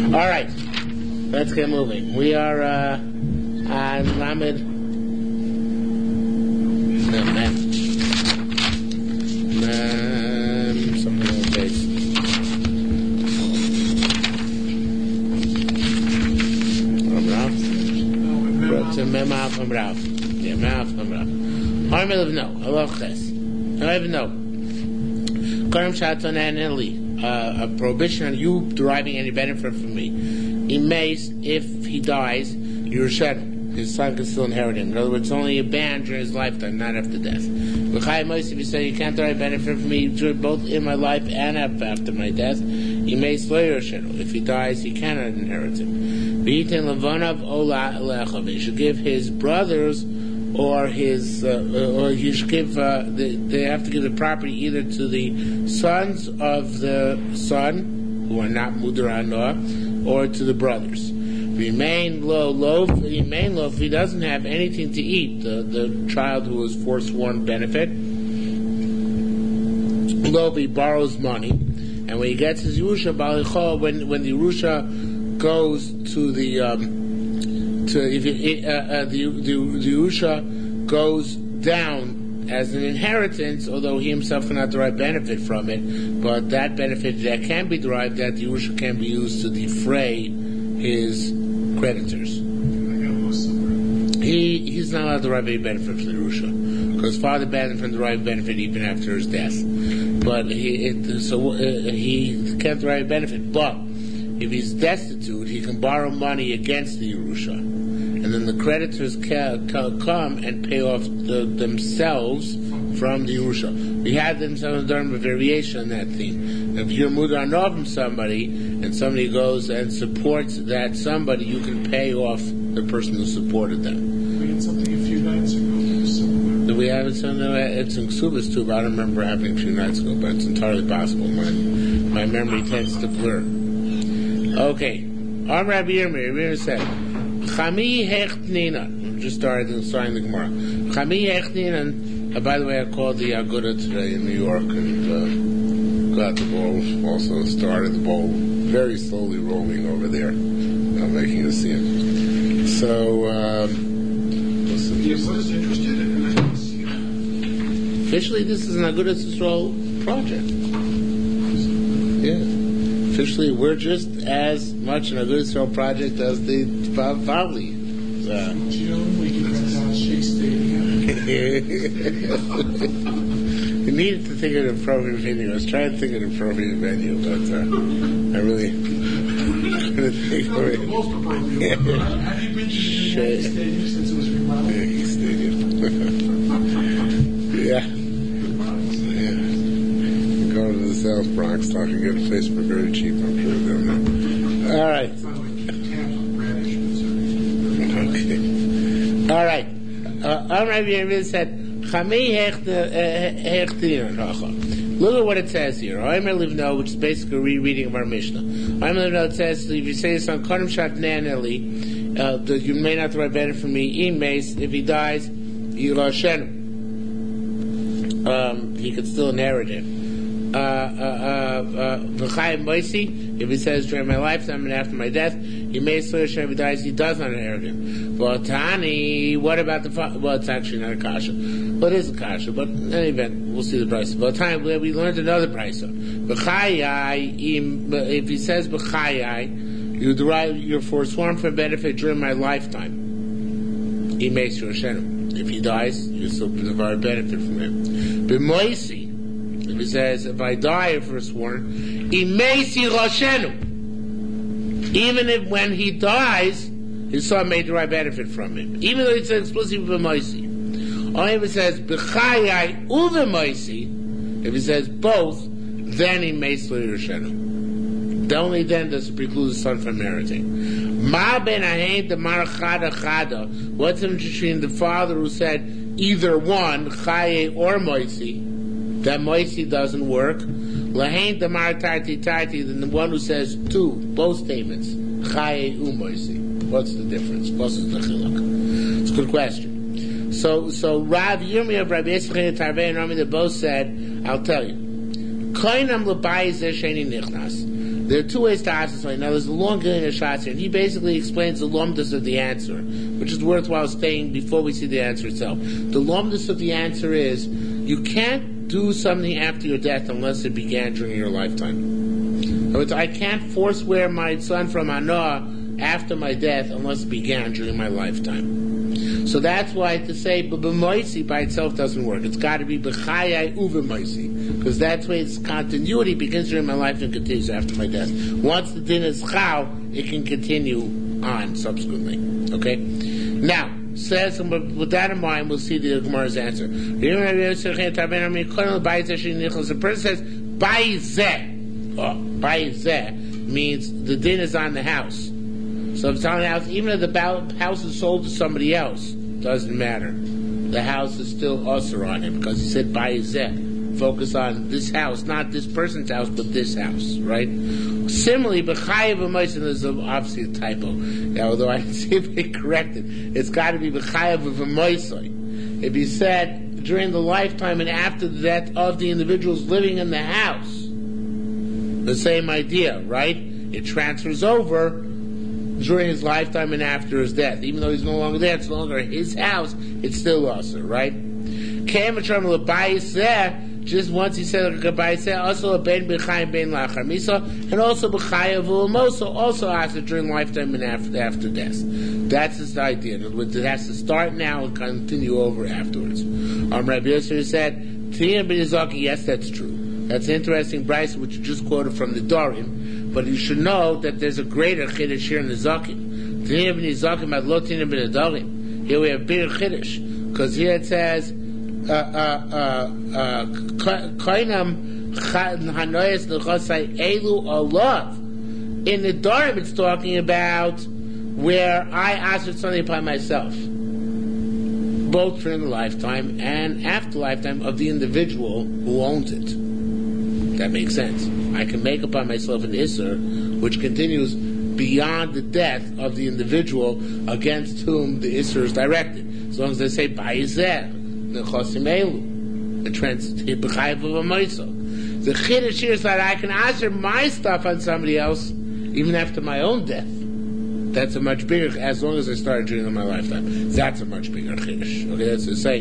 All right, let's get moving. We are on Lamed. Something on the base. To Memaf Amrav. Yeah, Memaf Amrav. Harmel no. Allah Ches. I don't know. Karam Shatan and Eli. A prohibition on you deriving any benefit from me. He may, if he dies, Yerushalayim. His son can still inherit him. In other words, it's only a ban during his lifetime, not after death. If you say you can't derive benefit from me both in my life and after my death, he may slay Yerushalayim. If he dies, he cannot inherit him. He should give his brothers, or his, or he should give. They have to give the property either to the sons of the son, who are not mudarano, or to the brothers. Remain low. If he doesn't have anything to eat, the child who was forsworn benefit, low, he borrows money, and when he gets his Yerusha Balichol, when the Yerusha goes to the Yerusha goes down as an inheritance, although he himself cannot derive benefit from it, but that benefit that can be derived, that the Yerusha can be used to defray his creditors. He's not allowed to derive any benefit from the Yerusha, because father banned him from deriving benefit even after his death. But he can't derive benefit. But if he's destitute, he can borrow money against the Yerusha, and then the creditors come and pay off themselves from the Yerusha. We had them done a variation on that theme. If you're mudar from somebody, and somebody goes and supports that somebody, you can pay off the person who supported them. We had something a few nights ago. Do we have it? It's in Ksubas too, but I don't remember having a few nights ago. But it's entirely possible. My memory tends to blur. Okay. Rabbi Yirmiyah said, Chami Hechtnina. Just starting the Gemara. Chami Hechtnina. By the way, I called the Aguda today in New York and got the ball. Also started the ball very slowly rolling over there, making a scene. So, listen. What interested in it? Officially, this is an Aguda Yisrael project. Yeah. Officially, we're just as much an Aguda Yisrael project as the Bavli. We can rent out Shakespeare. You needed to think of an appropriate venue. I was trying to think of an appropriate venue, but I really couldn't think of it. Most appropriate. Have you been to the Yankee Stadium since it was remodeled? Yankee Stadium. Yeah. Go to the South Bronx, talk and get a place for very cheap, I'm sure down there. All right. Okay. All right. Rabbi Yirmiyah said, look at what it says here. Which is basically a rereading of our Mishnah. It says, if you say this on Karim Shat Naneli, you may not derive benefit from me. If he dies, he could still inherit him. If he says during my lifetime and after my death, he may slay Hashem. If he dies, he does not inherit him. But Tani, what about the father? Well, it's actually not a kasha. But it is a kasha. But in any event, we'll see the price. But time we learned another price. If he says b'chayai, you derive your forsworn for benefit during my lifetime. He makes your Hashem. If he dies, you still derive benefit from him. B'moisi. If he says, if I die forsworn, imesi roshenu. Even if when he dies, his son may derive benefit from him. Even though it says explicitly b'moisi. Only if it says b'chayai u'v'moisi, if he says both, then he may slay roshenu. Only then does it preclude the son from meriting. Ma ben ahen demar chada chada. What's the difference between the father who said either one, chaye or moisi? That moisi doesn't work. Lahain damar tarti tarti, than the one who says two, both statements, chaye u moisi. What's the difference? What's the chiluk? It's a good question. So Rav Yirmiyah of Rabbi Yisrael Tarvei and Rami, they both said, I'll tell you. Koinam l'bayis zeh sheni nichnas. There are two ways to ask this way. Now, there's a long Gilin Shas here, and he basically explains the lomdus of the answer, which is worthwhile staying before we see the answer itself. The lomdus of the answer is, you can't do something after your death unless it began during your lifetime. In other words, I can't forswear my son from Hanoah after my death unless it began during my lifetime. So that's why to say b'moisi by itself doesn't work. It's got to be b'chayai u'v'moisi, because that's why its continuity begins during my life and continues after my death. Once the din is chau, it can continue on subsequently. Okay? Now, says, with that in mind, we'll see the Gemara's answer. The person says, Baizeh. Baizeh means the din is on the house. So if it's on the house, even if the house is sold to somebody else, doesn't matter. The house is still usher on him, because he said Baizeh. Focus on this house, not this person's house, but this house, right? Similarly, b'chayav v'moisei, there's obviously a typo. Now, although I didn't see it corrected, it's got to be b'chayav v'moisei. If he said during the lifetime and after the death of the individuals living in the house, the same idea, right? It transfers over during his lifetime and after his death. Even though he's no longer there, it's no longer his house, it's still also, right? Just once he said also a ben b'chayim ben lachar misa, and also b'chayav u'moso, also after during lifetime and after death. That's his idea. In other words, it has to start now and continue over afterwards. Rabbi Yosef said, Tiyam ben Yizaki, yes, that's true. That's an interesting brayso which you just quoted from the Dorim, but you should know that there's a greater chiddush here in the Zakim. Tiyam ben Yizakim ad lo tiyam ben Dorim. Here we have bigger chiddush, because here it says, Koinam Hanoyas Nechosai Elu Olav. In the Dorim, it's talking about where I asked something upon myself, both during the lifetime and after lifetime of the individual who owns it. That makes sense. I can make upon myself an Isser which continues beyond the death of the individual against whom the Isser is directed. As long as they say Ba'izeh, the b'chayav of a moiso. The chiddush here is that I can answer my stuff on somebody else even after my own death. That's a much bigger, as long as I started during my lifetime. That's a much bigger chiddush. Okay, that's to say,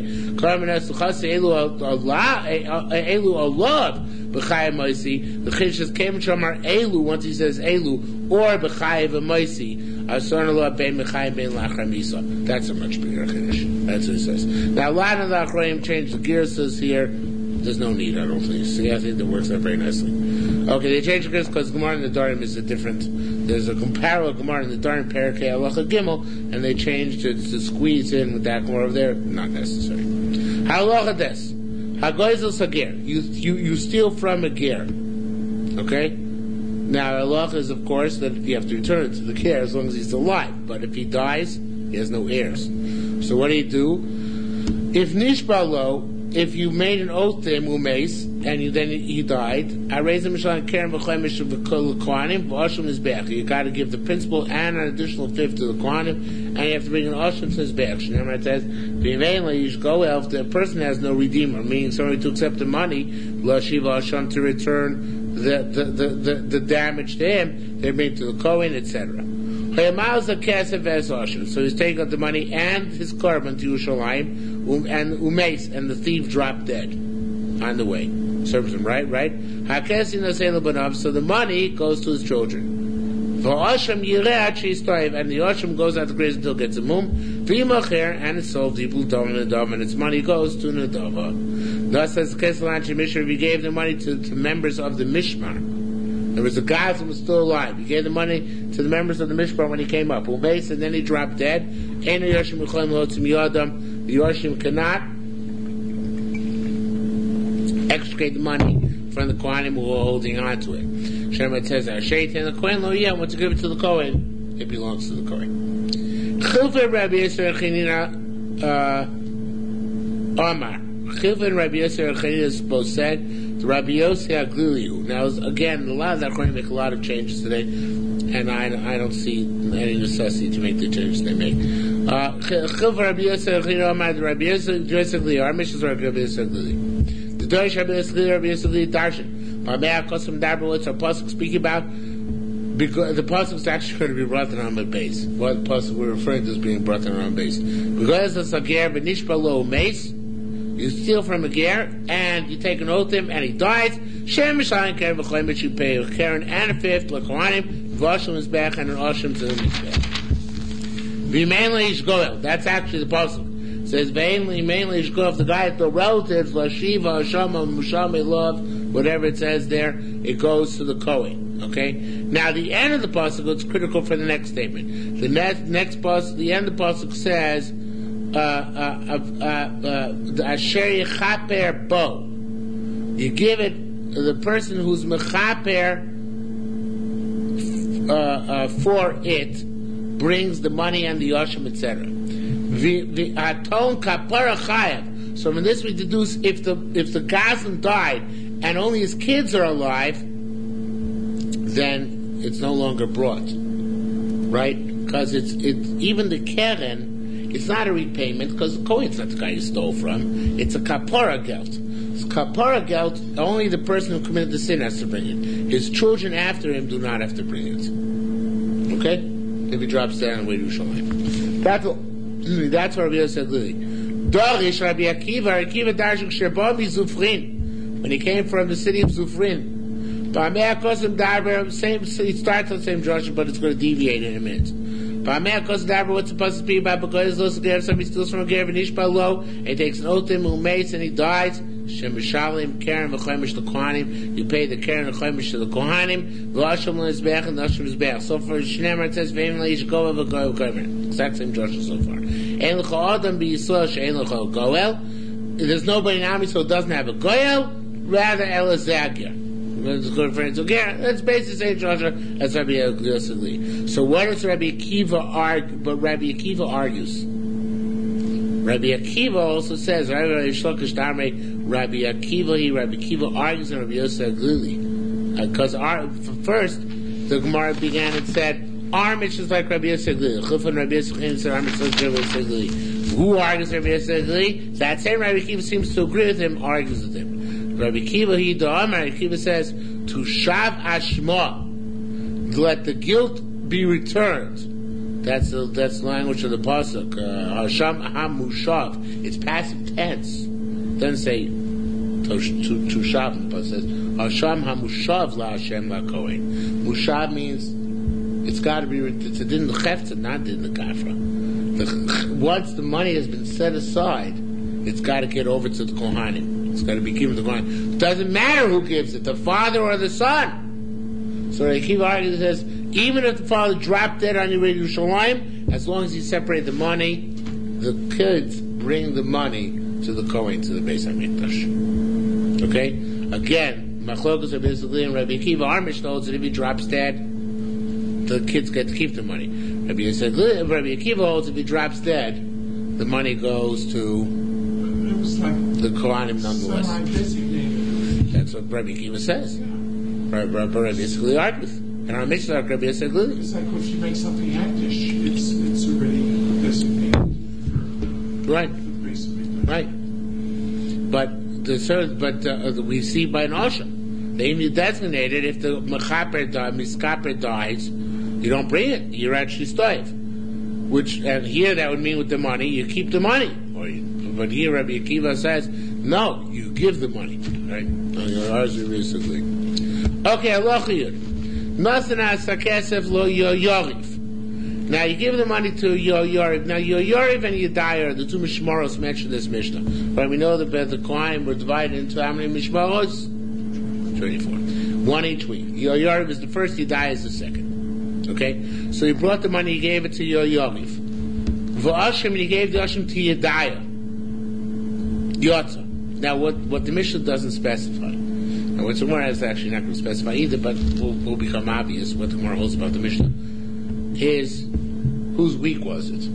elu olav b'chayav moisi. The chiddush is came from our elu once he says elu or b'chayav moisi. That's a much bigger chiddush. That's what it says. Now, a lot of the Achronim changed the gears here. There's no need, I don't think. See, I think that works out very nicely. Okay, they changed the gears because Gemara in the Dorim is a different. There's a comparable Gemara in the Dorim, Perikei Halacha Gimel, and they changed it to squeeze in with that Gemara over there. Not necessary. Halacha des. Hagoizel Sagir. You steal from a ger. Okay? Now, halacha is, of course, that you have to return it to the ger as long as he's alive. But if he dies, he has no heirs. So what do you do? If nishbalo, if you made an oath to him, umeis, and then he died, I raise him keren v'chemish v'kohanim v'oshim nizbeach. You got to give the principal and an additional fifth to the kohanim, and you have to bring an oshim to nizbeach. Shneimar says, v'imeinla you should go if the person has no redeemer, meaning somebody to accept the money, l'shiva osham to return the damage to him, they bring to the kohen, etc. So he's taking out the money and his korban to Yerushalayim, and umeis, and the thief dropped dead on the way. Serves him right. So the money goes to his children. And the Osham goes out to graze until it gets a mum. And it's sold to Nadava, and its money goes to Nadava. Thus says Kesalanchi Mishra, we gave the money to members of the Mishmar. There was a guy who was still alive. He gave the money to the members of the Mishpah when he came up. And then he dropped dead. The Yoshim cannot extricate the money from the Kohanim who are holding on to it. Shema says, and the Kohen lo yeh, wants to give it to the Kohen, it belongs to the Kohen. Chilva Rabbi Yisrael Chanina Omar. Chilva Rabbi Yisrael Chanina both said, Rabbi Yossi Agliliu. Now, again, a lot of that Kohanim make a lot of changes today, and I don't see any necessity to make the changes they make. Chilva Rabbi Yossi Agliliu Omar, Rabbi Yossi Agliliu, our mission is Rabbi Yossi Agliliu. The Dorish Rabbi Yossi Agliliu, Rabbi Yossi Agliliu Darshan. Pamea Kosom Darba, what's our pasuk speaking about? because the pasuk is actually going to be brought on the base. What pasuk we're referring to as being brought on base? Because the sager benishpa lo mace, you steal from a ger and you take an oath him and he dies. Shem mishayin keren v'choymet, you pay a keren and a fifth l'kohanim v'ashim mizbech and an ashim to the mizbech. V'mainly yishgoel. That's actually the pasuk. It says mainly yishgoel. The guy, the relatives, lashiva, hashama, mushame, love, whatever it says there, it goes to the kohen. Okay. Now the end of the pasuk is critical for the next statement. The next pasuk, the end of the pasuk says, "Asher yechaper bo." You give it the person who's mechaper for it brings the money and the yashim, etc. The aton kapara chayav. So from this we deduce if the Gazan died and only his kids are alive, then it's no longer brought, right? Because it's even the keren. It's not a repayment because the Kohen's not the guy you stole from. It's a kapara gelt. It's kapara gelt. Only the person who committed the sin has to bring it. His children after him do not have to bring it. Okay? If he drops down and way to Yerushalayim. That's what Rabbi Yosef said. Dorish Rabbi Akiva Darshuk Sheba Zufrin. When he came from the city of Zufrin. Same, it starts on the same drasha, but it's going to deviate in a minute. What's supposed to be about? Because somebody steals from a ger v'nishpa lo, and he takes an oath who mates and he dies. Shemishalim keren v'choymish to kohanim. You pay the keren v'choymish to the kohanim. V'asham l'nizbech and l'asham l'nizbech. So for Shneimar it says v'im leish goel v'goel v'goel. Exact same drasha so far. Ein l'cha adam b'Yisrael she'ein l'cha goel. There's nobody in Ami, so it doesn't have a goel. Rather elazagir. Let's go for it. Let's basically say Joshua as Rabbi Yosef. So what does Rabbi Akiva argue? But Rabbi Akiva argues. Rabbi Akiva also says, Rabbi Akiva argues and Rabbi Yosef Glili. Because first, the Gemara began and said, our Mishnah is like Rabbi Yosef Glili. Chufan Rabbi Yosef Glili said, our Mishnah is like Rabbi Yosef Glili. Who argues Rabbi Yosef Glili? That same Rabbi Akiva seems to agree with him, argues with him. Rabbi Akiva says, to shav ashma, let the guilt be returned. That's the language of the pasuk. Hasham hamushav. It's passive tense. It doesn't say to shav. But it says Hasham hamushav la Hashem la kohen. Mushav means it's got to be. It's a din l'chefta, not din l'kafra. Once the money has been set aside, it's got to get over to the kohanim. It's got to be given to the Kohen. It doesn't matter who gives it, the father or the son. So Rabbi Akiva argues says, even if the father dropped dead on Yerushalayim, as long as he separated the money, the kids bring the money to the Kohen, to the Beis HaMikdash. Okay? Again, Machlokas Rabbi Yosef and Rabbi Akiva, our Mishnah holds that if he drops dead, the kids get to keep the money. Rabbi Akiva holds if he drops dead, the money goes to the Kohanim nonetheless. That's what Rabbi Akiva says. Rabbi Yosef argues. And our Mishnah, Rabbi Yosef Glili. It's like if you make something hektish, it's already designated. Right. Right. But we see by an Osha, they even designated if the Miskaper dies, you don't bring it. You're actually stoiv. And here that would mean with the money, you keep the money. But here Rabbi Akiva says, no, you give the money. Right? Okay, Alochiyud. Now you give the money to Yoyoriv. Now Yoyoriv and Yedai are the two Mishmaros mentioned in this Mishnah. But we know that the Kohanim were divided into how many Mishmaros? 24. One each week. Yoyoriv is the first, Yedai is the second. Okay? So he brought the money, he gave it to Yoyoriv. V'ashim, and he gave the Ashim to Yedai. Yotza. Now, what the Mishnah doesn't specify, and what the Gemara is actually not going to specify either, but will become obvious what the Gemara holds about the Mishnah, is whose week was it?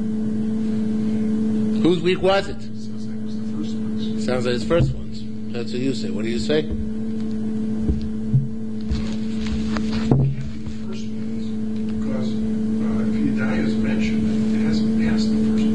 Whose week was it? Sounds like it was the first ones. Sounds like it's first ones. That's what you say. What do you say? The first ones, because if Yedai is mentioned, it hasn't passed the first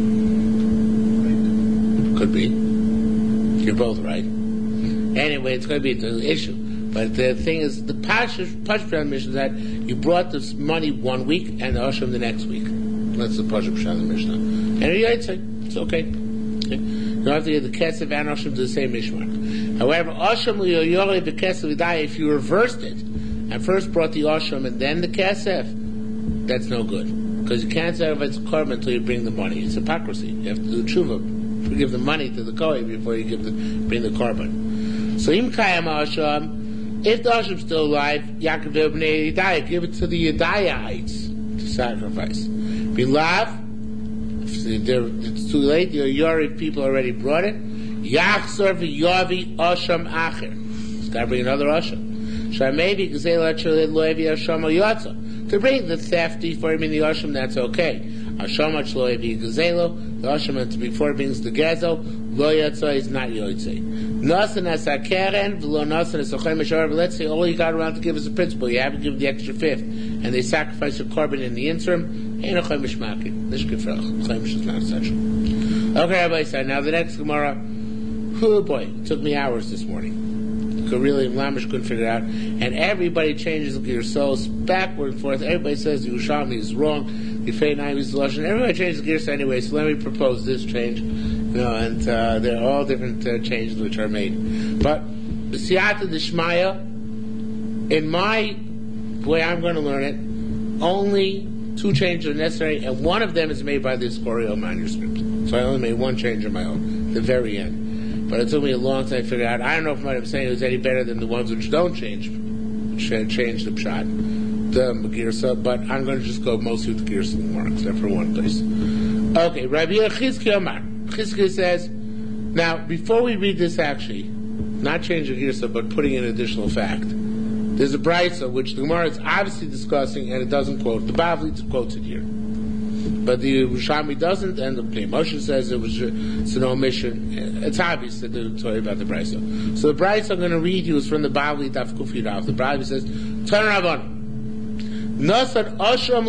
one. Right? Could be. You're both right. Anyway, it's going to be the issue. But the thing is, the Pashut Mishnah is that you brought this money 1 week and the Asham the next week. That's the Pashut Mishnah. And it's okay. You don't have to get the Kesef and Asham to the same Mishmar. However, Asham Liyoyore the Kesef Vidai, if you reversed it and first brought the Asham and then the Kesef, that's no good. Because you can't sacrifice a korban until you bring the money. It's hypocrisy. You have to do tshuva. Give the money to the kohen before you bring the korban. So Im Kayam Asham, if the Asham is still alive, Yaakov Bnei Yedaya, give it to the Yedayaites to sacrifice. Bilav, if it's too late, your Yoriv people already brought it. Yachzor v'yavi Asham Acher. He's got to bring another Asham. Shamevi Gzela Chelid Loevi Asham Yotza. To bring the thefty for him in the Asham, that's okay. Asham Loevi Gzelo, the Asham before it brings the Gezel, Lo Yotza is not Yotze. Nasan as a keren, v'lo nasan as a chayim. Let's say all you got around to give is a principal. You haven't given the extra fifth, and they sacrifice your korban in the interim. Ain't a chayim mishmakin. This good for chayim is not essential. Okay, Rabbi said. Now the next Gemara. Oh boy, it took me hours this morning. Really, Lamish couldn't figure it out, and everybody changes your souls backward and forth. Everybody says the Yerushalmi is wrong. The Fei Naim is the Lashon. Everybody changes gears anyway. So let me propose this change. And there are all different changes which are made. But the Siyata Dishmaya, in my way I'm going to learn it, only 2 changes are necessary, and one of them is made by the Escorial manuscript. So I only made 1 change on my own, the very end. But it took me a long time to figure out. I don't know if what I'm saying is any better than the ones which don't change the Pshat, the Girsa, but I'm going to just go mostly with the Girsa more, except for one place. Okay, Rabbi Chizkiya Amar. Chizkiya says, now, before we read this actually, not changing Girsa, but putting in additional fact, there's a Braisa, which the Gemara is obviously discussing, and it doesn't quote. The Bavli quotes it here. But the Yerushalmi doesn't, and the Pnei Moshe says it's an omission. It's obvious that they're talking about the Braisa. So the Braisa I'm going to read you is from the Bavli Daf Kuf Yud. The Bavli says, Tan Rabban, Nasan Asham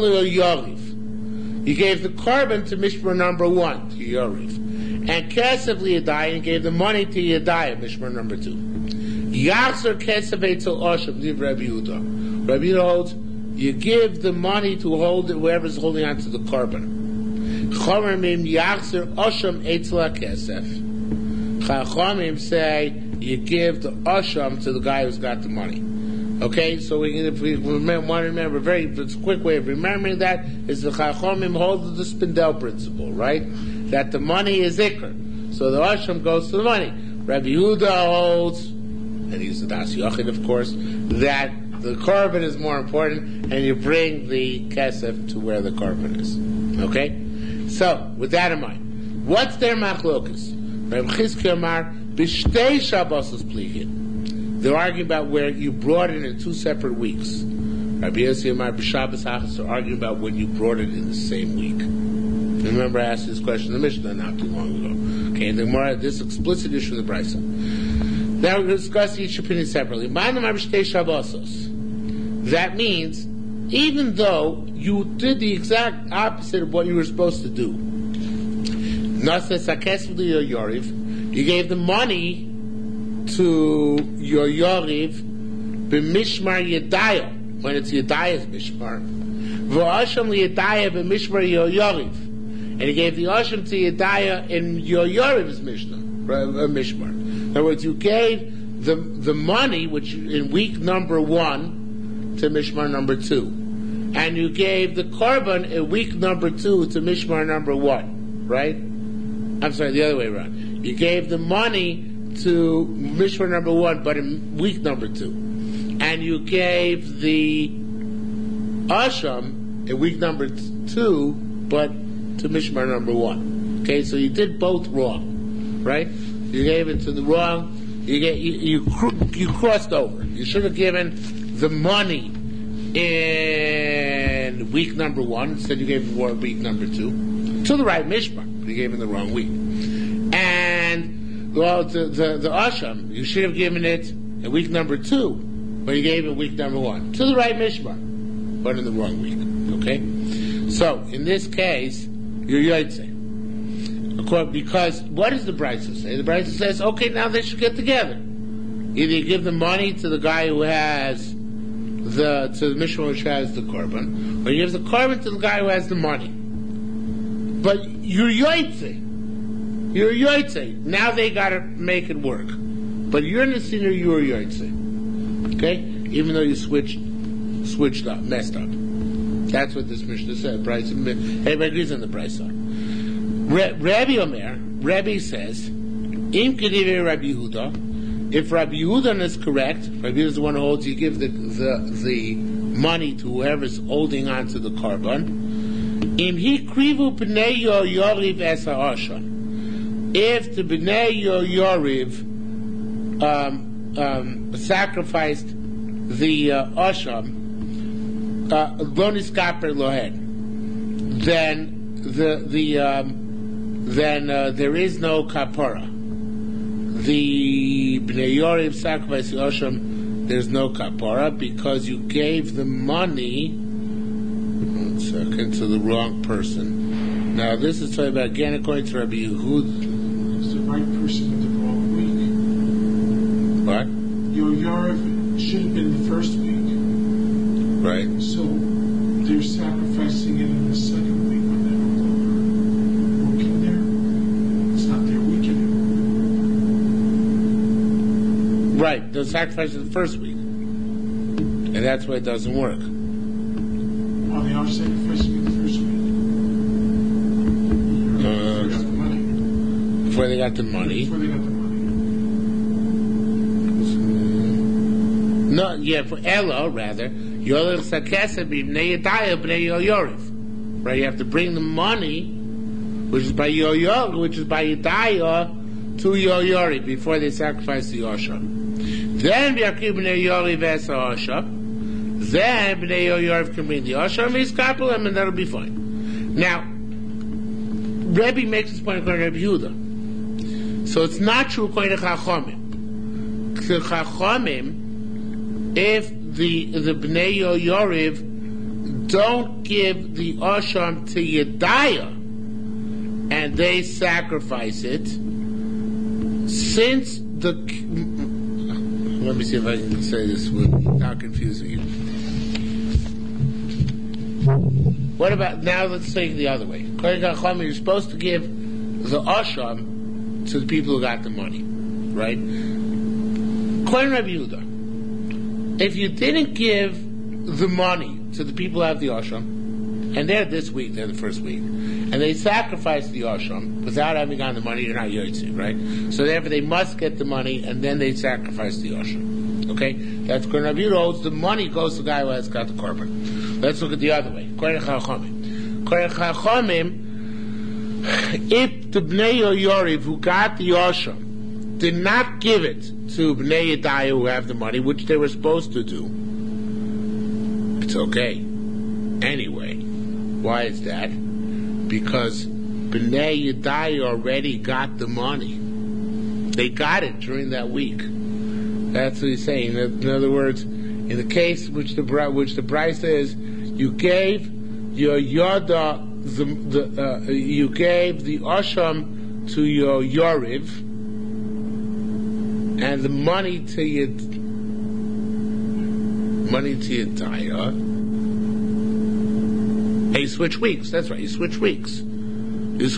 Yoriv. He gave the korban to Mishmar number 1, to Yoriv. And Kesef Yedaya, and gave the money to Yedaya, Mishmar number 2. Yachzor Kesef Eitzel Asham, Div Rabbi Yehuda. Rabbi Yehuda holds, you give the money to hold it, whoever's holding on to the korban. Chomim Yachzor Asham Eitzel Kesef. Chachamim say, you give the Asham to the guy who's got the money. Okay, so if we want to remember, it's a quick way of remembering that is the Chachamim hold the Spindel principle, right? That the money is Iker. So the Asham goes to the money. Rabbi Yehuda holds, and he's the Das Yochid, of course, that the korban is more important, and you bring the kesef to where the korban is. Okay? So, with that in mind, what's their machlokas? Rabbi Chizkiya Amar, b'shtei Shabbosos plihin. They're arguing about where you brought it in 2 separate weeks. Rabbi Yossi Amar b'Shabbos Hachas are arguing about when you brought it in the same week. Remember I asked this question in the Mishnah not too long ago. Okay, and the Gemara, this explicit issue of the Braisa. Now we're going to discuss each opinion separately. That means, even though you did the exact opposite of what you were supposed to do, you gave the money to your Yoriv b'mishmar Yedaya, when it's Yedaya's mishmar, v'asham Yedaya b'mishmar Yoriv, and he gave the asham to Yedaya in your Yoriv's mishmar. In other words, you gave the money, which in week number 1 to mishmar number 2, and you gave the korban in week number 2 to mishmar number 1, right? I'm sorry, the other way around. You gave the money to mishmar number 1, but in week number 2, and you gave the asham in week number 2, but to mishmar number 1. Okay, so you did both wrong, right? You gave it to the wrong. You crossed over. You should have given the money in week number 1. Instead, you gave it week number 2 to the right mishmar, but you gave it in the wrong week. And well, the asham, you should have given it in week number 2, but you gave it week number 1 to the right mishmar, but in the wrong week. Okay, so in this case, you're yotzei. Because what does the Braisa say? The Braisa says, okay, now they should get together. Either you give the money to the guy who has to the mishmar which has the korban, or you give the korban to the guy who has the money. But you're yoytze. Now they got to make it work. But you're in the senior, you're yoytze. Okay? Even though you switched up, messed up. That's what this Mishnah said. Everybody agrees on the price. Rabbi Omer, Rabbi says, Im Kedive Rabbi Yehuda, if Rabbi Yehuda is correct, Rabbi Yehuda is the one who holds, you give the money to whoever's holding on to the korban. Im hi krivu b'nei Yoriv es ha'asham. If the b'nei Yoriv sacrificed the asham, lo niskaper lohen, then there is no kapara. The Bnei Yoriv sacrifice the Osham, there's no kapara because you gave the money, one second, to the wrong person. Now this is talking about, again, according to Rabbi Yehud. It's the right person in the wrong week. What? Your Yoriv should have been the first week. Right. So they're sacrificing it in the second week when they're no longer working there. It's not their week anymore. Right, they'll sacrifice it the first week. And that's why it doesn't work. Well, they are sacrificing it the first week. Before they got the money. Before they got the money. No, yeah, for Elo, rather. Right, you have to bring the money, which is by Yoyor, which is by Yedaya, to Yoyori before they sacrifice the Osham. Then B'Yakir B'nei Yori V'Esa Osham. Then B'nei Yoyori can bring the Osham, he's couple them, and that'll be fine. Now, Rebbe makes this point according to Rebbe Yehuda. So it's not true according to Chachamim. To Chachamim, if the Bnei Yoriv don't give the Osham to Yedaya and they sacrifice it, since the... Let me see if I can say this without confusing you. What about, now let's take it the other way. According to Chachamim, you're supposed to give the Osham to the people who got the money, right? According to Rabbi Yehuda, if you didn't give the money to the people who have the Osham, and they're this week, they're the first week, and they sacrifice the Osham without having gotten the money, you're not Yotze, right? So therefore they must get the money, and then they sacrifice the Osham. Okay? That's according to Rabbi Yehuda holds, the money goes to the guy who has got the korban. Let's look at the other way. According to Chachamim. According to Chachamim, if the Bnei Yoriv who got the Osham did not give it to Bnei Yedaya who have the money, which they were supposed to do, it's okay. Anyway, why is that? Because Bnei Yedaya already got the money. They got it during that week. That's what he's saying. In other words, in the case which the Brisa is, you gave your Yoda, you gave the Osham to your Yoriv, and the money to Yedaya. And you switch weeks. That's right. You switch weeks. Did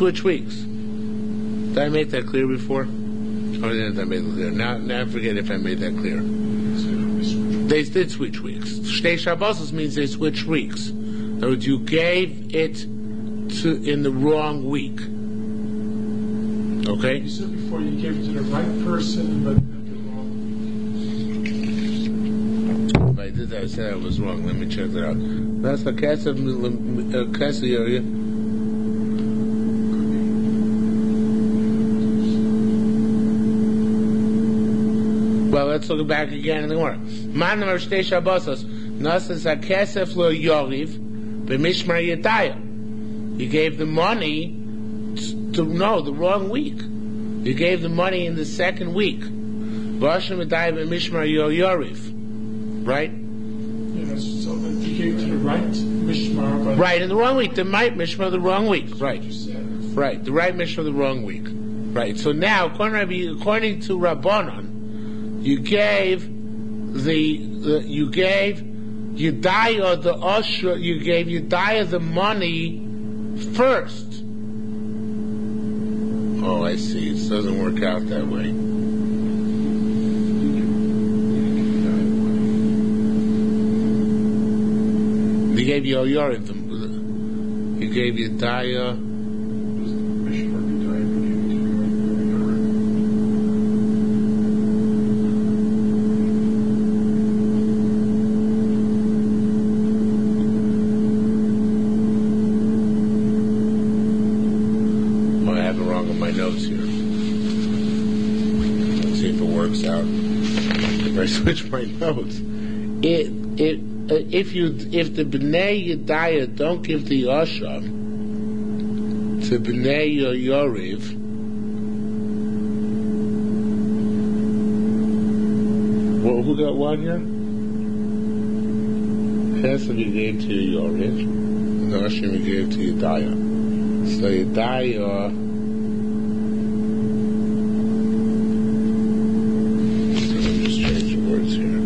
I make that clear before? Oh, didn't I make it clear? Now I forget if I made that clear. They did switch weeks. Shtei Shabbosos means they switched weeks. In other words, you gave it in the wrong week. Okay? You said before you gave it to the right person, but if I did that, I said I was wrong. Let me check that out. That's the Kesef area. Well, let's look back again in the Gemara. Man Amar Shtei Shabbosos Nasas HaKesef Lo Yoriv B'Mishmar Yedaya. You gave the money the wrong week. You gave the money in the second week. V'Hashem Yedaya B'Mishmar Yoriv. Right? Yes, so that you gave to the right Mishmar. Right, in the wrong week. The right Mishmar the wrong week. Right. Right, the right Mishmar the wrong week. Right. So now, according to Rabbanan, You gave you gave Yedaya the Ashur, you gave Yedaya the money first. Oh, I see. It doesn't work out that way. He gave you Yorev. He gave you Daya. Oh, I have it wrong in my notes here. Let's see if it works out. If I switch my notes, if the Bnei Yedaya don't give the Asham to Bnei Yorev, well, who got one here? Chesed we gave to Yorev, and the Asham we gave to Yedaya. So Yedaya, let me just change the words here.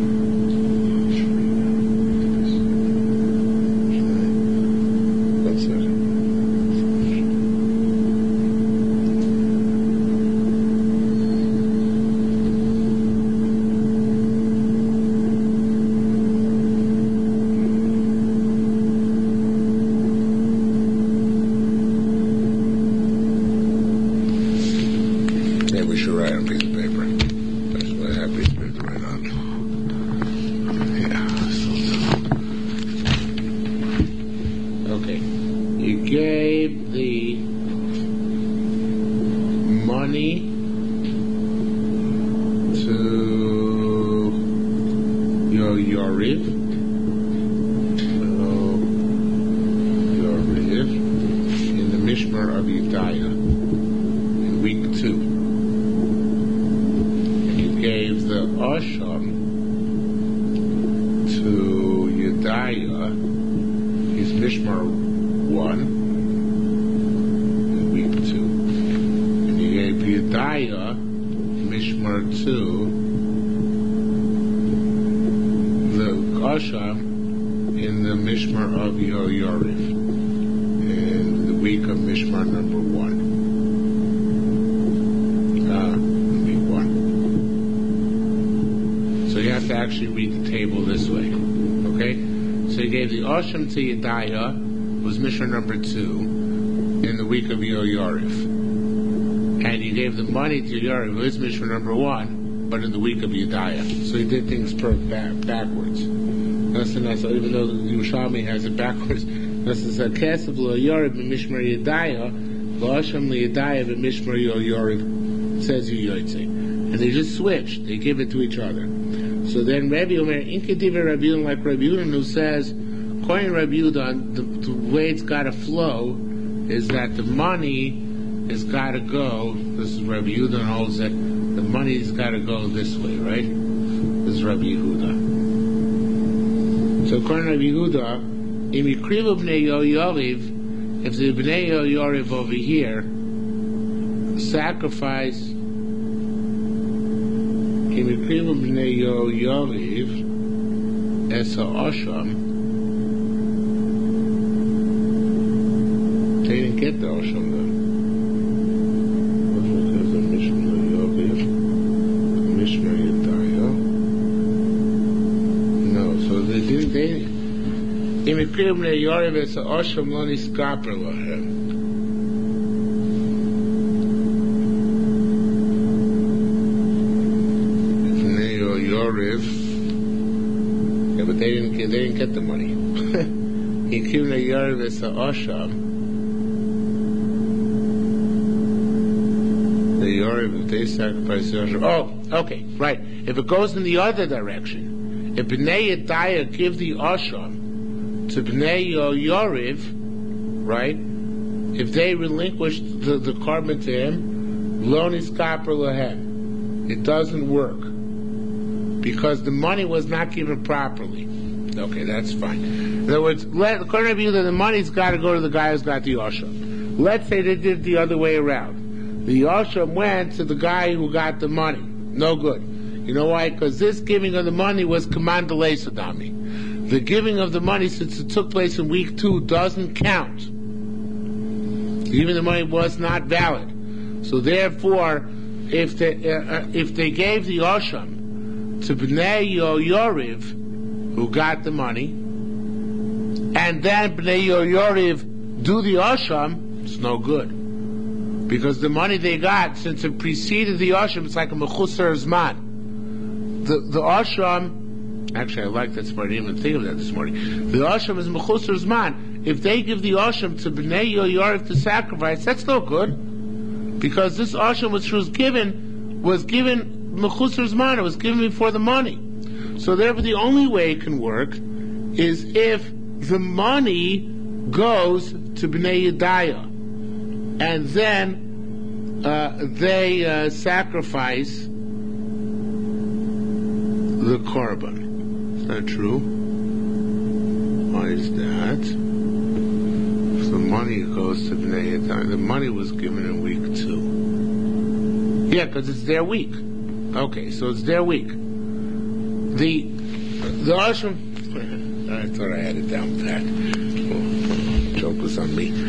Asham to Yedaya was Mishnah number 2 in the week of Yorev. And he gave the money to Yorev, who is Mishnah number 1, but in the week of Yedaya. So he did things backwards. So even though the Yerushalmi has it backwards, that's the Kesef lo Yorev b'Mishmar Yedaya, lo Asham Yedaya b'Mishmar Yorev, says Yoytze. And they just switched. They give it to each other. So then Rabbi Omer, Inkadiva Rabbi Yehuda, like Rabbi Yehuda, who says, according to Rabbi Yehuda, the way it's got to flow is that the money has got to go. This is Rabbi Yehuda holds that the money's got to go this way, right? This is Rabbi Yehuda. So according to Rabbi Yehuda, imikrivu bnei Yorev, if the bnei Yorev over here sacrifice, imikrivu bnei Yorev as a Asham. They didn't get the Asham then. Because the Mishmar Yorev, Mishmar Yedaya. No, so they didn't. Imikrivu bnei Yorev as a Asham lo niskaper lahem. Bnei Yorev. Yeah, but they didn't get the money. Imikrivu bnei Yorev as a Asham. If they sacrifice the Asham. Oh, okay, right. If it goes in the other direction, if Bnei Yedaya give the Asham to Bnei Yorev, right? If they relinquish the carbon to him, lo niskaper lahem. It doesn't work because the money was not given properly. Okay, that's fine. In other words, according to you, that the money's got to go to the guy who's got the Asham. Let's say they did it the other way around. The Asham went to the guy who got the money. No good. You know why? Because this giving of the money was commandale sodami. The giving of the money, since it took place in week 2, doesn't count. Even the money was not valid. So therefore, if they gave the Osham to Bnei Yoyoriv, who got the money, and then Bnei Yoyoriv do the Osham, it's no good. Because the money they got, since it preceded the Osham, it's like a Mechusar Zman. The Osham, actually I like that smart, I didn't even think of that this morning. The Osham is Mechusar Zman. If they give the Osham to Bnei Yoyoriv to sacrifice, that's no good. Because this Osham which was given Mechusar Zman, it was given before the money. So therefore the only way it can work is if the money goes to Bnei Yedaya. And then they sacrifice the korban. Is that true? Why is that? If the money goes to Bnei Yedaya, the money was given in week 2. Yeah, because it's their week. Okay, so it's their week. The Osham, I thought I had it down pat. Oh, joke was on me.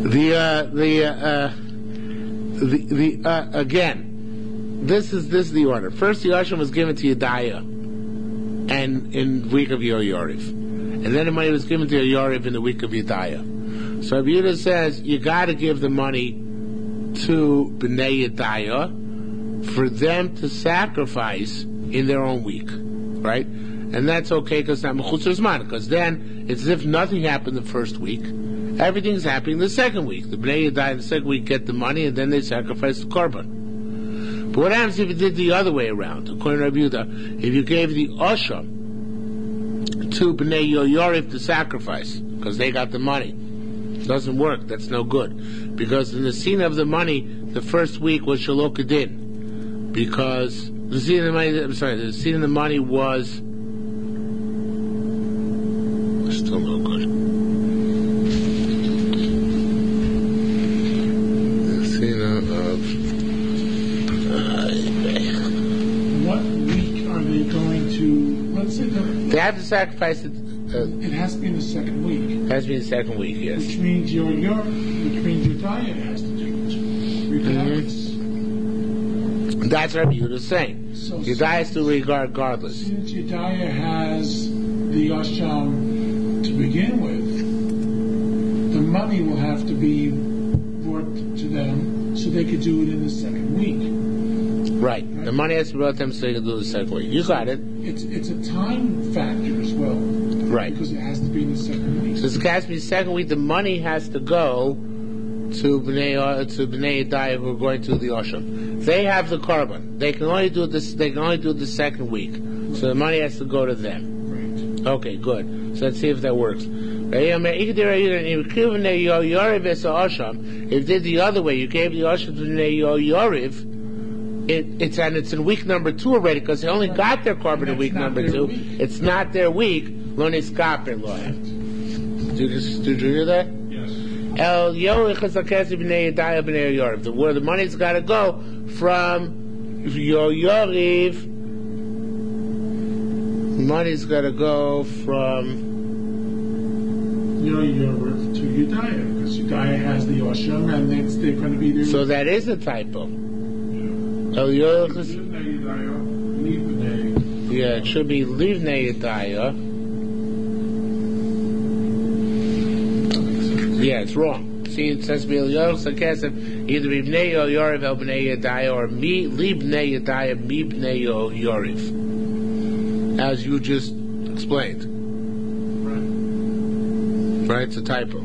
Again, this is the order. First, the Osham was given to Yedaya, and in the week of Yoyoriv, and then the money was given to Yoyoriv in the week of Yedaya. So Rabbi Yehuda says you got to give the money to Bnei Yedaya for them to sacrifice in their own week, right? And that's okay because it's not Mechusar Zman, because then it's as if nothing happened the first week. Everything's happening the second week. The Bnei Yedaya in the second week get the money and then they sacrifice the korban. But what happens if you did the other way around? According to Rabbi Yehuda, if you gave the Osham to Bnei Yoyoriv to sacrifice, because they got the money, it doesn't work. That's no good. Because in the scene of the money, the first week was Shalokadin. Because the scene of the money, the scene of the money was still no good. The scene of what week are they going to? Let's say they have to sacrifice it. It has to be in the second week. It has to be in the second week, yes. Which means your diet has to do it. Regardless. That's what Rabbi Yehuda is saying. So Yedaya is to regardless. Since Yedaya has the Osham to begin with, the money will have to be brought to them so they could do it in the second week. Right. The money has to be brought to them so they can do the second week. You got it. It's a time factor as well. Right. Because it has to be in the second week. So it has to be the second week. The money has to go to Bnei Yedaya who are going to the Osham. They have the korban. They can only do this. They can only do the second week. Right. So the money has to go to them. Right. Okay, good. So let's see if that works. If did the other way, you gave the Osham to Bnei Yoyoriv, it's in week number 2 already because they only got their korban in week number 2. Week. It's not their week. Lo niskaper loya. Did you hear that? El Bnei Yoyoriv. Where the money's got to go from Yoyoriv. Money's got to go from Yoyoriv to Yedaya because Yedaya has the Osham and they're going to be there. So that is a typo. El Yeah, it should be Livnei Yedaya. Yeah, it's wrong. See, it says either Livnei Yoyoriv El Bnei Yedaya or Mi Livnei Yedaya Mi Bnei Yoyoriv, as you just explained. Right, it's a typo.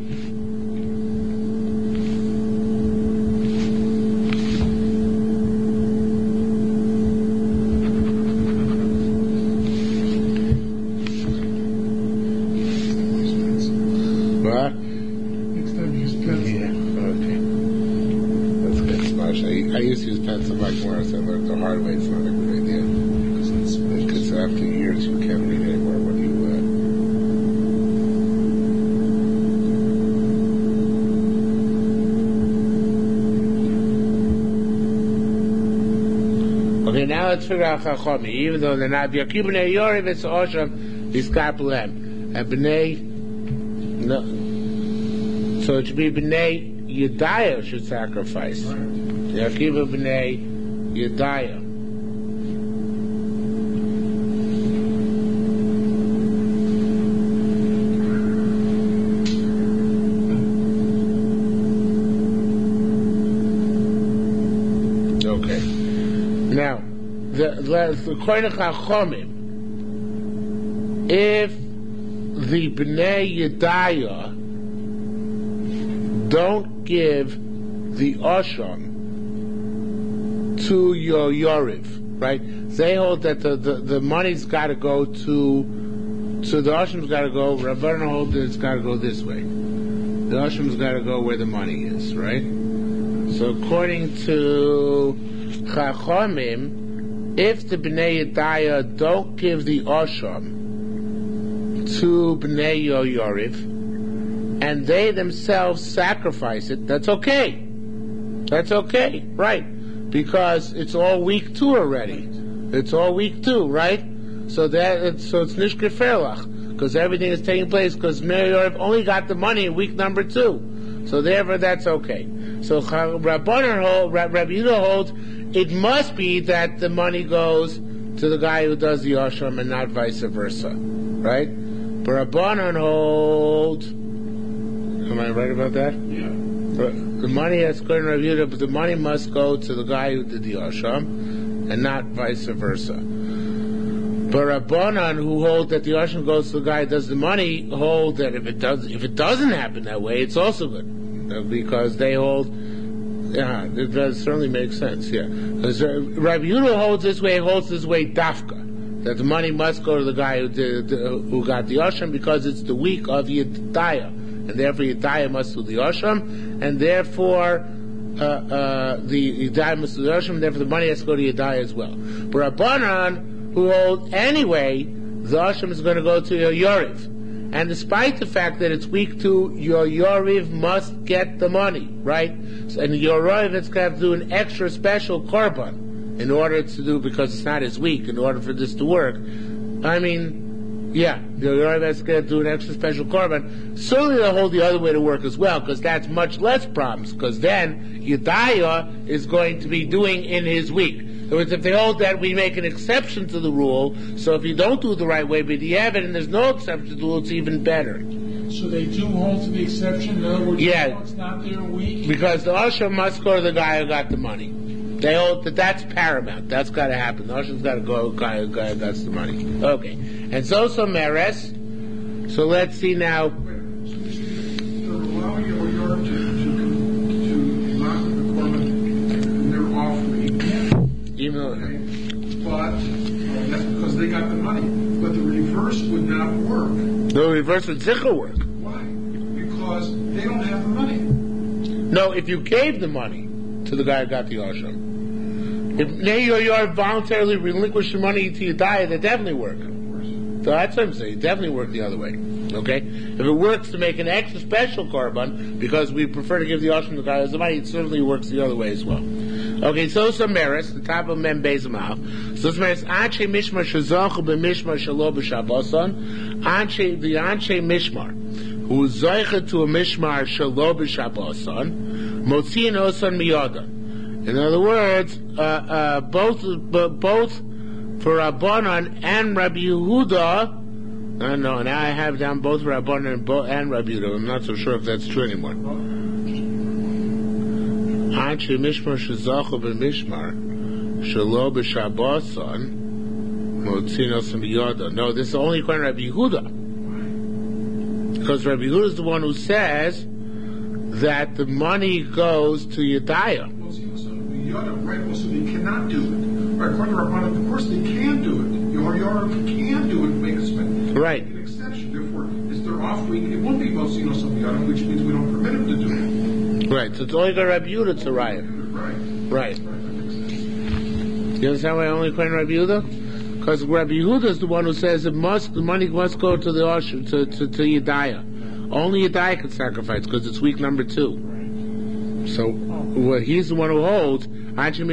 I used to use pencil much more, so I learned the hard way. It's not a good idea. Because after years, you can't read anymore when you... Okay, Okay, now let's figure out Chachami. Even though they're not Yaakov b'nei Yoriv, it's Osham, Vizkapelem. And b'nei, no. So it should be b'nei Yedaya should sacrifice. Yaakov b'nei Yedaya. Now, according to Chachomim, if the Bnei Yedaya don't give the Osham to your Yoriv, right? They hold that the money's got to go to the Osham's got to go. Rabbanan hold that it's got to go this way. The Osham's got to go where the money is, right? So according to Chachomim, if the Bnei Yedaya don't give the Osham to Bnei Yoriv, and they themselves sacrifice it, that's okay. That's okay, right? Because it's all week 2 already. It's all week 2, right? So it's Nishker Ferlach, because everything is taking place, because Bnei Yoriv only got the money in week number 2. So therefore that's okay. So Rabbi Yehuda holds it must be that the money goes to the guy who does the Osham and not vice versa, right? But Rabbanan hold. Am I right about that? Yeah. The money has going to Rabbi Yehuda, but the money must go to the guy who did the Osham and not vice versa. But Rabbanan, who hold that the Osham goes to the guy who does the money, hold that if it doesn't happen that way, it's also good, because they hold. Yeah, it does certainly make sense. Yeah, because Rabbi Yehuda holds this way dafka, that the money must go to the guy who got the Osham, because it's the week of Yedaya, and therefore Yedaya must do the Osham, and therefore the Yedaya must do the Osham, and therefore the money has to go to Yedaya as well. But Rabbanan, who hold anyway, the Osham is going to go to your Yoriv. And despite the fact that it's week 2, your Yoriv must get the money, right? And your Yoriv is going to have to do an extra special korban in order to do, because it's not his week, in order for this to work. I mean, yeah, your Yoriv is going to do an extra special korban. Certainly they'll hold the other way to work as well, because that's much less problems, because then Yedaya is going to be doing in his week. In other words, if they hold that, we make an exception to the rule, so if you don't do it the right way, but you have it and there's no exception to the rule, it's even better. So they do hold to the exception? In other words, yeah, it's not their week? Because the Osham must go to the guy who got the money. They hold that that's paramount. That's got to happen. The Osham's got to go to the guy who got the money. Okay. And so Meres. So let's see now. So allow your Yoriv to knock the korban and they're off week. But that's because they got the money. But the reverse would not work. The reverse would zicha work. Why? Because they don't have the money. No, if you gave the money to the guy who got the Osham, if Yoriv voluntarily relinquished your money to Yedaya, that definitely work. So that's what I'm saying. It definitely work the other way. Okay? If it works to make an extra special korban, because we prefer to give the Osham to the guy who has the money, it certainly works the other way as well. Okay, so some meres, the top of Mem Beis Mal. So some meres, Anshe Mishmar Shazochu b'Mishmar Shalo b'Shabboson, the Anshe Mishmar, who is Zoicha to a Mishmar Shalo b'Shabboson, Motziin Oson Miyodan. In other words, both for Rabbanan and Rabbi Yehuda, no, now I have down both Rabbanan and Rabbi Yehuda. I'm not so sure if that's true anymore. Anshe Mishmar Shazochu b'Mishmar Shalo b'Shabboson Motziin Oson Miyodan. No, this is only according to Rabbi Yehuda, because Rabbi Yehuda is the one who says that the money goes to Yedaya. Right, well, so they cannot do it. Right, according to Rabbanan, of course they can do it. Your Yoriv can do it, make a spend. Right. An exception. Therefore, it's their off week. It won't be Motziin Oson Miyodan, which means we don't permit him to do it. Right. So it's only got Rabbi Yehuda to riot. Right. You understand why I only claim Rabbi Yehuda? Because Rabbi Yehuda is the one who says the money must go to the to Yedaya. Only Yedaya can sacrifice because it's week number 2. So well, he's the one who holds. Even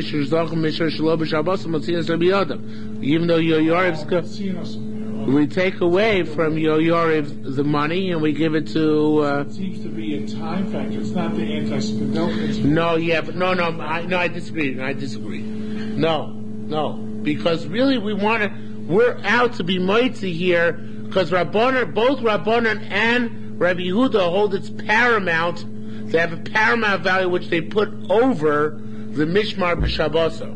though Yoyariv's we take away from Yoyariv the money and we give it to. It seems to be a time factor. It's not the anti-spindle. No, I disagree. No, because really we're out to be moitzi here because both Rabbanan and Rabbi Yehuda hold it's paramount. They have a paramount value which they put over the Mishmar b'Shabboso.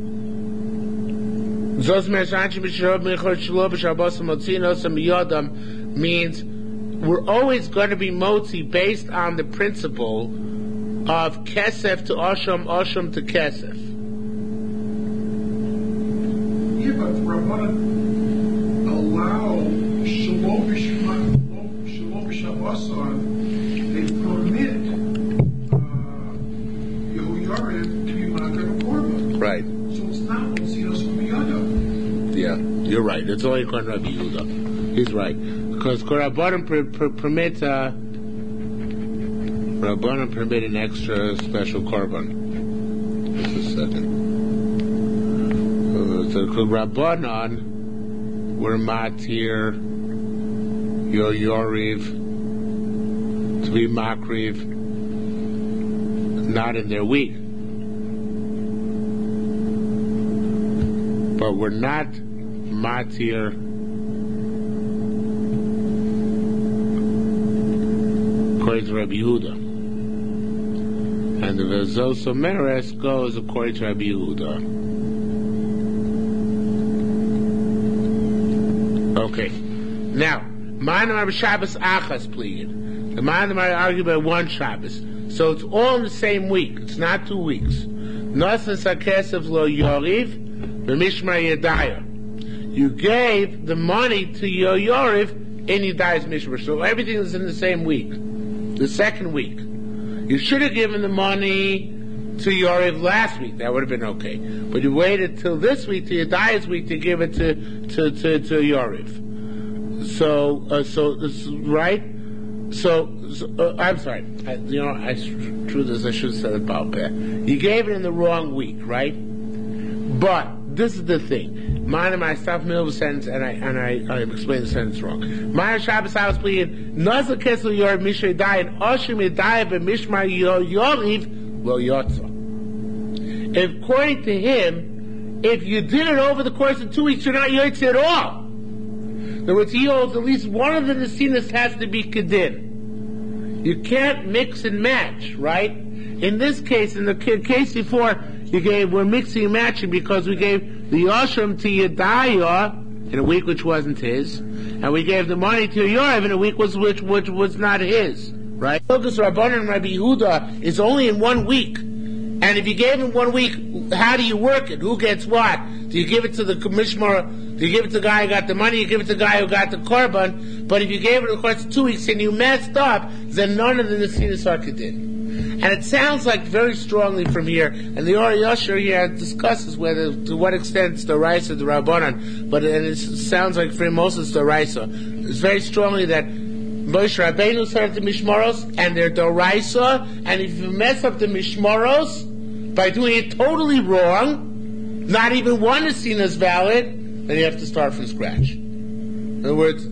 Means we're always going to be motzi based on the principle of kesef to osham, osham to kesef. Yeah, but Rabbanan allow shalom b'Shabboson. They permit Yehoyariv to be maker of korban. Right. So it's not Motzinos from Yada. Yeah, you're right. It's only according to Rabbi Yehuda. He's right. Because Rabbanan permit an extra special korban. Just a second. So Rabbanan were matir Yoyariv to be makriv not in their week. But we're not matir according to Rabbi Yehuda. And the Vezos Omeres goes according to Rabbi Yehuda. Okay. Now, Ma'anamar Shabbos Achas plead. The Ma'anamar argue about one Shabbos. So it's all in the same week. It's not 2 weeks. Nosan Sakesef Lo Yoriv B'Mishmar Yedaya. You gave the money to Yoyariv in Yedaya's Mishmar. So everything is in the same week. The second week. You should have given the money to Yoriv last week. That would have been okay. But you waited till this week, to Yedaya's week, to give it to Yoriv. So, right? So I'm sorry. I should have said it about that. You gave it in the wrong week, right? But this is the thing. I stopped in the middle of a sentence and I explained the sentence wrong. Ma'ana Shabbos House pleaded, Nazal Kesel Yoriv Mishrei Dai and Oshim Yedai B'Mishmar Yoriv Lo Yotza. According to him, if you did it over the course of 2 weeks, you're not Yotza at all. In other words, he holds at least one of the Nesinas has to be Kedin. You can't mix and match, right? In this case, in the case before, we're mixing and matching because we gave the Yoshim to Yedaya in a week which wasn't his, and we gave the money to Yorav in a week which was not his, right? Focus Rabbanan and Rabbi Yehuda is only in 1 week. And if you gave him 1 week, how do you work it? Who gets what? Do you give it to the Mishmar? Do you give it to the guy who got the money? You give it to the guy who got the korban? But if you gave it in the course of 2 weeks and you messed up, then none of the Nesinas are kedin. And it sounds like very strongly from here, and the Or Yosher here discusses whether, to what extent it's the Raisa, the Rabbanan, but it sounds like for him also it's the Raisa. It's very strongly that Moshe Rabbeinu set up the Mishmaros, and they're the Raisa, and if you mess up the Mishmaros, by doing it totally wrong, not even one Nesina is valid, then you have to start from scratch. In other words,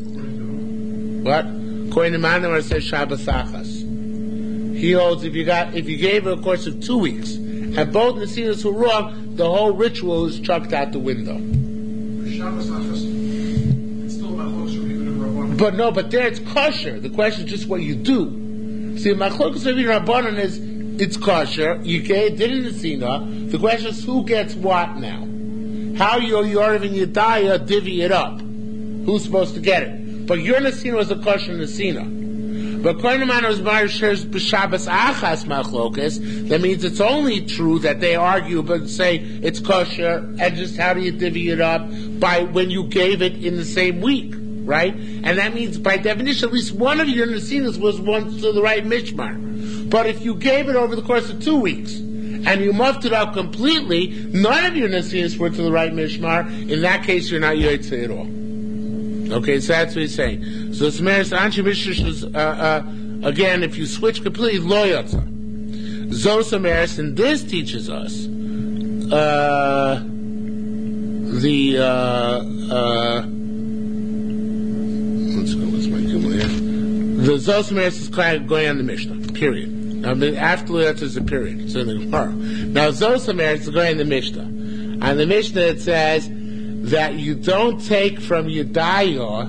what? According to Mandamar says Shabbos Achas. He holds if you gave it a course of 2 weeks, and both Nesinas were wrong, the whole ritual is chucked out the window. Shabbos Achas, it's still Machlokas even in Rabbanan. But there it's kosher. The question is just what you do. See, Machlokas even in Rabbanan is it's kosher. You did it in Nesina. The question is who gets what now? How Yorav and Yedaya divvy it up? Who's supposed to get it? But your Nesina was a kosher Nesina. But Koinaman shares b'Shabbos Achas Machlokas. That means it's only true that they argue but say it's kosher, and just how do you divvy it up? By when you gave it in the same week, right? And that means by definition at least one of your Nesinas was one to the right Mishmar. But if you gave it over the course of 2 weeks, and you muffed it up completely, none of your Nesinas were to the right Mishmar, in that case you're not Yotze at all. Okay, so that's what he's saying. So Smeres Anshi Mishrish is again, if you switch completely, Lo Yotza. Zosameres, and this teaches us what's my Gimel here? The Zosameres is going on the Mishnah, period. Now, after that is a period. It's in the Gemara. Now, Zosameres is going on the Mishnah. On the Mishnah it says that you don't take from Yedaya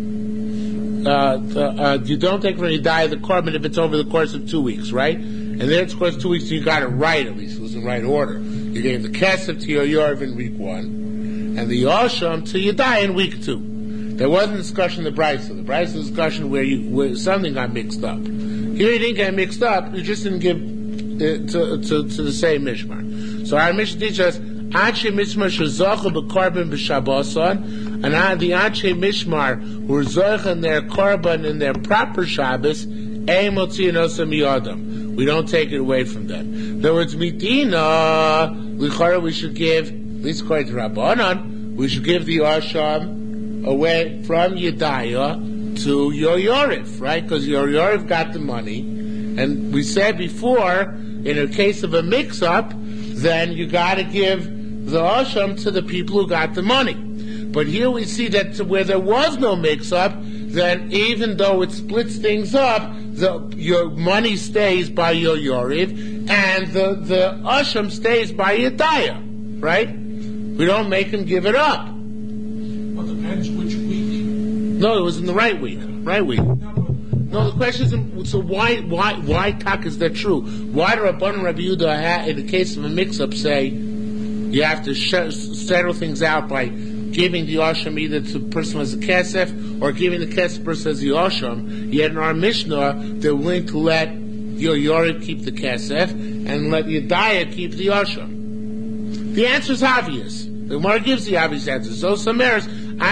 the korban if it's over the course of 2 weeks, right? And then it's course 2 weeks, so you got it right at least. It was in right order. You gave the kesef to your Yorv in week 1, and the Yosham to Yedaya in week 2. There wasn't discussion in the Brisa. The Brisa was discussion where something got mixed up. Here you didn't get mixed up, you just didn't give it to the same Mishmar. So our Mishnah teaches us, Anshe Mishmar shezochu b'korban b'Shabboson, and the Anshe Mishmar who are zoich in their korban in their proper Shabbos, ein motziin osam miyadam. We don't take it away from them. In other words, Midina, Lichara, we should give, at least according to Rabbanan, we should give the Asham away from Yedaya to your Yorif, right? Because your Yorif got the money, and we said before, in a case of a mix-up, then you got to give the Asham to the people who got the money. But here we see that where there was no mix-up, then even though it splits things up, your money stays by your Yoriv, and the Asham stays by Yedaya, right? We don't make him give it up. Well, depends which week. No, it was in the right week. Right week. No, the question is, so why tak is that true? Why do Rabban and Rabbi Yehuda, in the case of a mix-up, say you have to settle things out by giving the Asham either to the person who has the Kesef, or giving the Kesef person as the Asham? Yet in our Mishnah, they're willing to let your Yorib keep the Kesef, and let Yedaya keep the Asham. The answer is obvious. The Gemara gives the obvious answer. So Sameres,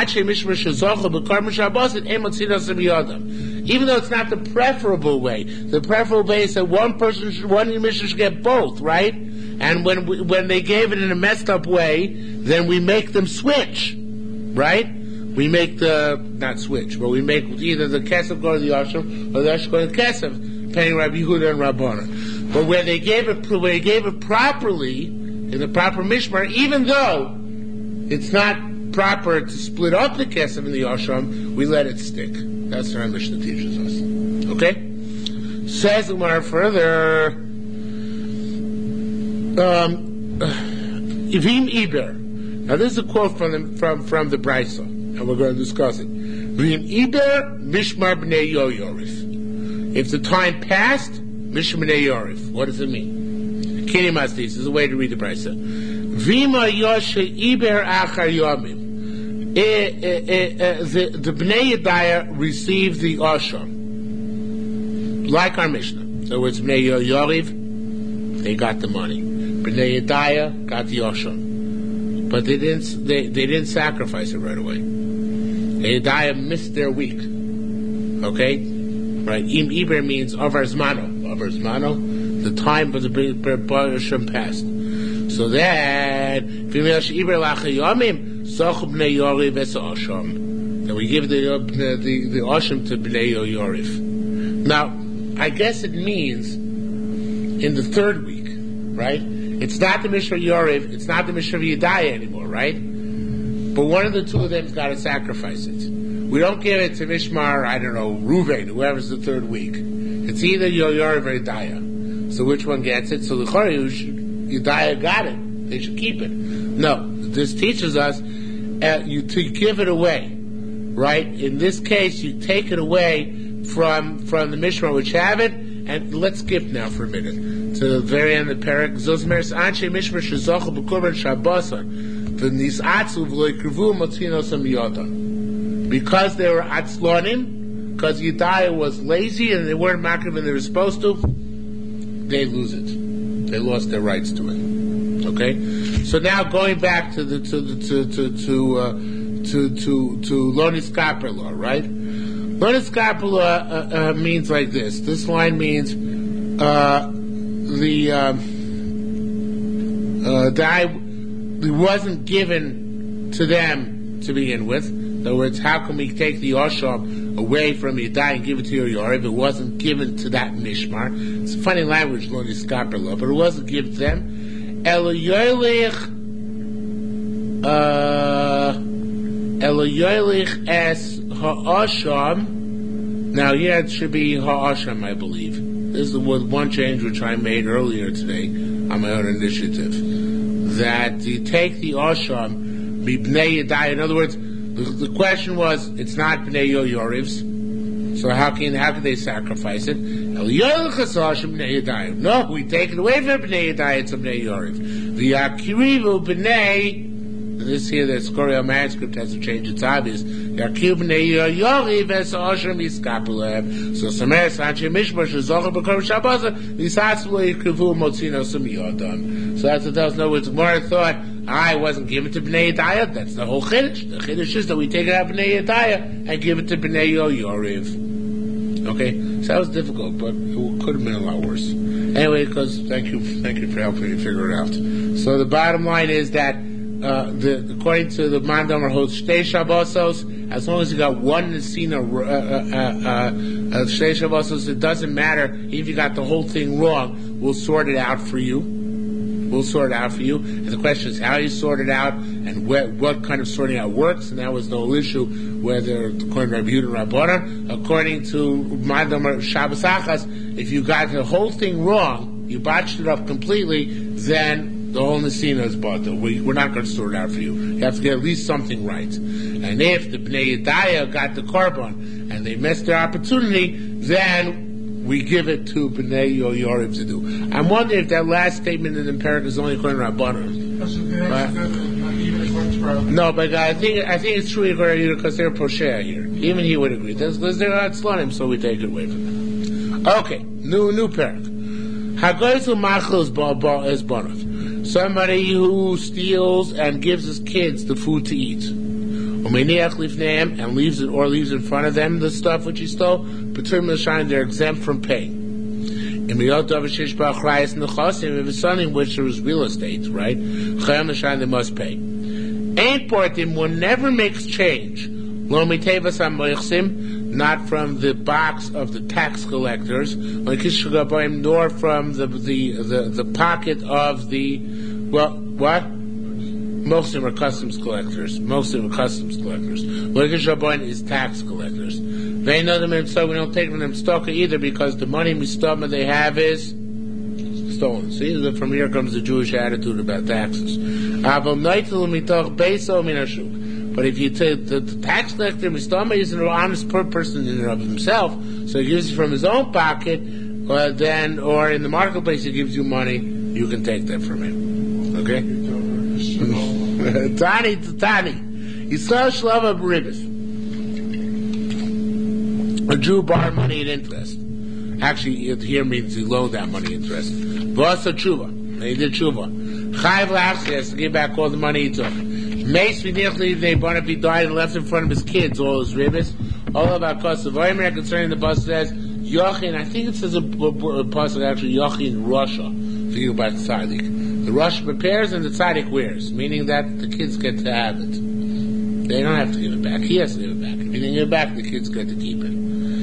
even though it's not the preferable way, the preferable way is that one Mishnah should get both, right? And when they gave it in a messed up way, then we make them switch, right? We make not switch, but we make either the Kesef go to the Asham, or the Asham go to the Kesef, depending on Rabbi Yehuda and Rabbanan. But where they gave it properly, in the proper Mishmar, even though it's not proper to split up the Kesef in the Asham, we let it stick. That's what our Mishnah teaches us. Okay? Says the Gemara further, Ivim Iber. Now this is a quote from the Brisa, and we're going to discuss it. Ivim Iber Mishmar B'nei Yorif. If the time passed, Mishmar B'nei Yorif. What does it mean? Kini Mastis is a way to read the Brisa. Vima Yoshe Iber Achar Yomim. The Bnei Yedaya received the Asham, like our Mishnah. In other words, Bnei Yoriv, they got the money. Bnei Yedaya got the Asham, but they didn't sacrifice it right away. Bnei Yedaya missed their week. Okay, right? Im Iber means Avar Zmano. The time of the Asham passed. So that then we give the Asham to Bnei Yorif. Now, I guess it means in the third week, right? It's not the Mishra Yorif, it's not the Mishra Yedaya anymore, right? But one of the two of them's got to sacrifice it. We don't give it to Mishmar, I don't know, Ruvain, whoever's the third week. It's either Yorif or Yedaya. So which one gets it? So the Yedaya got it. They should keep it. No, this teaches us to give it away, right? In this case, you take it away from the Mishmar which have it, and let's skip now for a minute to the very end of the parak. Zosmeres Anshe Mishmar shezochu b'korban Shabboson v'nisatzu v'loikrivu motzinosam miyadam. Because they were atzlonim, because Yedaya was lazy and they weren't makriv when they were supposed to, they lose it. They lost their rights to it. Okay, so now going back to Lonis Kappa law, right? Lonis Kappa law means like this. This line means it wasn't given to them to begin with. In other words, how can we take the Asham away from Yadai and give it to your Yorev. It wasn't given to that Mishmar. It's a funny language, Lo Niskaper, but it wasn't given to them. Elo Yolich es Ha'asham. Now here it should be Ha'asham, I believe. This is one change which I made earlier today on my own initiative. That you take the Asham, be Bnei Yadai. In other words, the question was, it's not Bnei Yorivs. So how can they sacrifice it? No, we take it away from Bnei Yadai, it's a Bnei Yoriv. The Akirivu Bnei, this here, the Scorio manuscript hasn't changed, it's obvious. Yaakov Bnei Yoriv es Asham Yiskapulev. So Samer Sanche Mishmash Zocher B'Kor Shabbaza Nisatzvul Yikuvu Motzino Sumiyodam. So that's what tells. In other words, more thought, I wasn't given to Bnei Yadai. That's the whole Chiddush. The Chiddush is that we take it out of Bnei Yadai and give it to Bnei Yoriv. Okay? So that was difficult, but it could have been a lot worse. Anyway, because thank you for helping me figure it out. So the bottom line is that according to the Mandamer holds Shtei Shabbosos, as long as you got one Nesina Shtei Shabbosos, it doesn't matter if you got the whole thing wrong. We'll sort it out for you. And the question is how you sort it out and what kind of sorting out works. And that was the whole issue, whether according to Rabbi Yehuda and Rabbanan, according to Mandamer Shabbos Achas, if you got the whole thing wrong, you botched it up completely, then the whole Nesina is bought. We're not going to sort it out for you. You have to get at least something right. And if the Bnei Yadaya got the Korban and they missed their opportunity, then we give it to Bnei Yoriv to do. I'm wondering if that last statement in the Perek is only according to Rabbanan. No, but I think it's true because they're Poshea here. Even he would agree. Because they're not Slonim, so we take it away from them. Okay, new Perek. Hagoyzu Machel is Bonav. Somebody who steals and gives his kids the food to eat. And leaves it or leaves in front of them the stuff which he stole, they're exempt from paying. If it's something which is real estate, right? They must pay. Ain't portim one never makes change. Not from the box of the tax collectors, nor from the pocket of the what? Most of them are customs collectors. Loikish Rabbanan is tax collectors. They know them, and so we don't take from them stoka either, because the money mistama they have is stolen. See, from here comes the Jewish attitude about taxes. But if you take the tax collector, mistama is an honest person in and of himself, so he gives it from his own pocket, or in the marketplace he gives you money, you can take that from him. Okay? Tani. Yisrael Shlava B'Ribis. A Jew borrowed money at interest. Actually, it here means he loaned that money interest. V'asa tshuva. He did tshuva. Chayav l'achzi has to give back all the money he took. Meis v'nichli they born if he died and left in front of his kids all his ribis. All of our costs of Oimer concerning the bus says Yochin. I think it says a pasuk actually Yochin Rasha. Thinking about the tzaddik. The Rosh prepares and the tzaddik wears, meaning that the kids get to have it. They don't have to give it back. He has to give it back. If he didn't give it back, the kids get to keep it.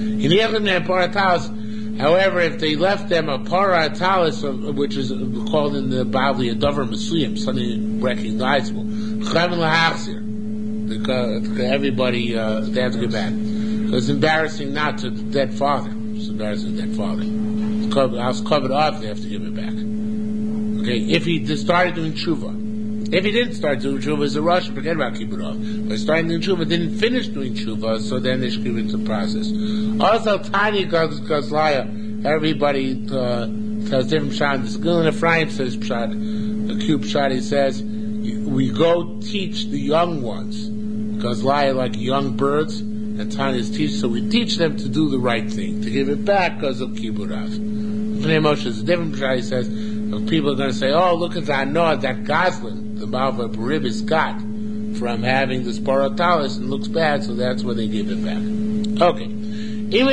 However, if they left them a paratalis, which is called in the Bavli a davar mesuyim, something recognizable, everybody they have to give back. It's embarrassing not to the dead father. It's embarrassing to the dead father. The house covered off, they have to give it back. Okay, if he started doing tshuva. If he didn't start doing tshuva as a rush, forget about keeping it off. But starting doing tshuva, didn't finish doing tshuva, so then they should give it the process. Also, tiny Gazlaya, everybody tells different pshat. The Gilin Ephraim says pshat, the cube pshat, he says, we go teach the young ones, Gazlaya like young birds, and tiny is teach, so we teach them to do the right thing, to give it back because of kibburav. Bnei Moshe is a different pshat, he says, people are going to say, oh, look at that Noah, that Goslin, the Malva Baribis got from having this parotalis and looks bad, so that's where they give it back. Okay. If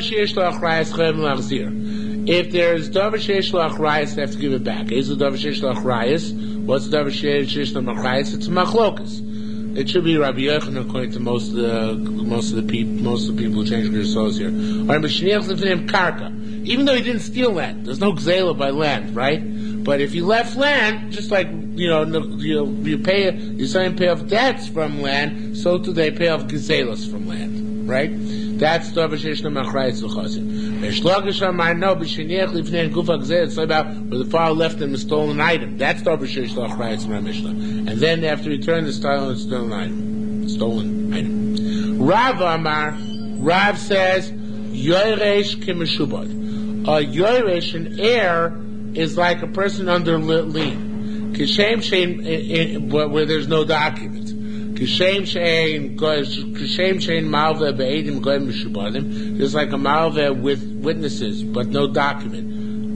there's Davar Sheish La'achrayas, they have to give it back. Is the Davar Sheish La'achrayas? What's the Davar Sheish La'achrayas? It's Machlokas. It should be Rabbi Yochanan according to most of the people who change Gersos here. Or Mishniach Lefneim Karka. Even though he didn't steal land, there's no Gzela by land, right? But if you left land, just like you pay, you pay off debts from land, so too they pay off Gzelas from land, right? That's the Avashishna Machrayitz L'Chosim. I know B'Sheniach Lifnei Gufa Gzela. It's about where the father left him a stolen item. That's the Avashishna Machrayitz Mishnah. And then they have to return the stolen item. Rav Amar, Rav says, Yoresh Kimeshubad. A Yoresh, an heir, is like a person under lien. Kishem Shein, where there's no document. Kishem Shein Malva Be'edim Goyim Meshubadim. There's like a Malva with witnesses, but no document.